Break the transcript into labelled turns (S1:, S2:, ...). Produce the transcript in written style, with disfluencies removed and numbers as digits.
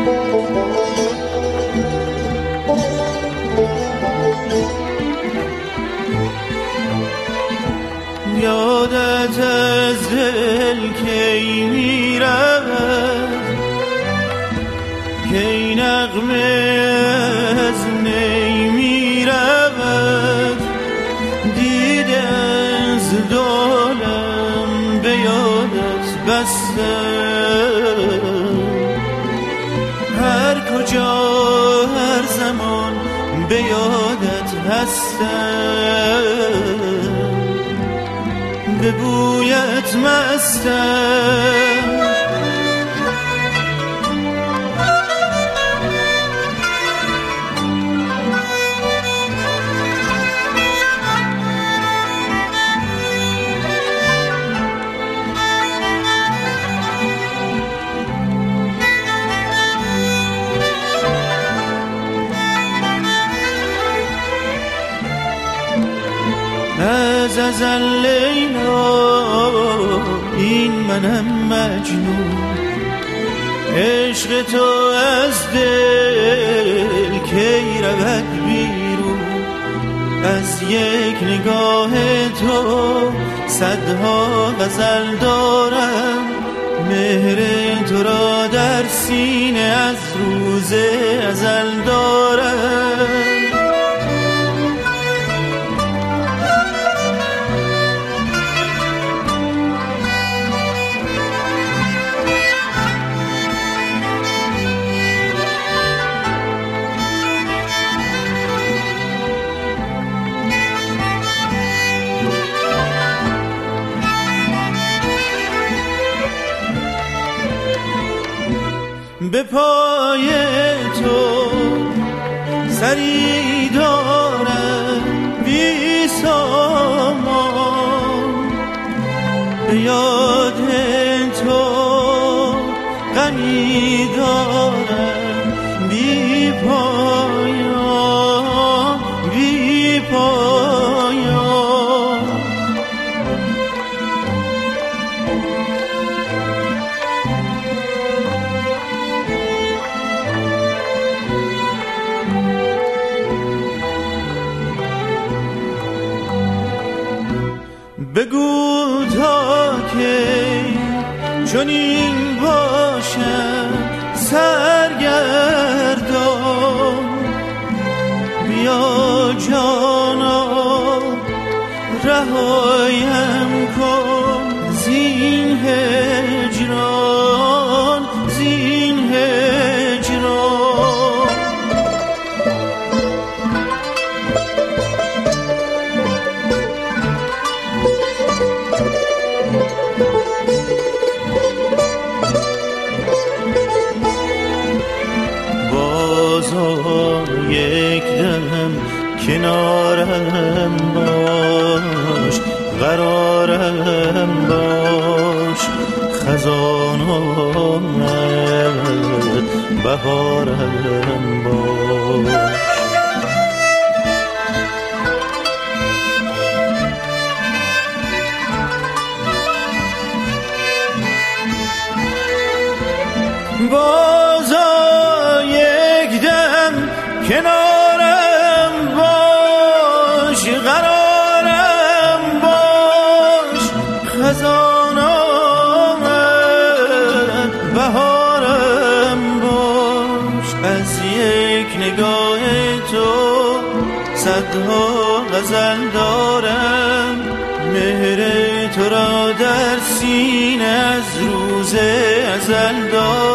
S1: یادت از دل کی می رود، کی نغمه از نی می رود، دیده از دولم به یادت بستم، هر کجا هر زمان به یادت هستم، به بویت مستم. از ازل لیلا این منم مجنون، عشق تو از دل کی رود بیرون، از یک نگاه تو صدها غزل دارم، مهر تو را در سینه از روز ازل دارم. به پای تو سری دارم بی سامان، به یاد تو غمی دارم بی پایان، بی پایان. بگو تا که چنین باشم سرگردان، بیا جانا رهایم کن زین هجران، زین هجران. یک دم کنارم باش، قرارم باش، خزان آمد بهارم باش. بازا یک دم کنارم باش، قرارم باش، خزان آمد بهارم باش. از یک نگاه تو صدها غزل دارم، مهر تو را در سینه از روز ازل دارم.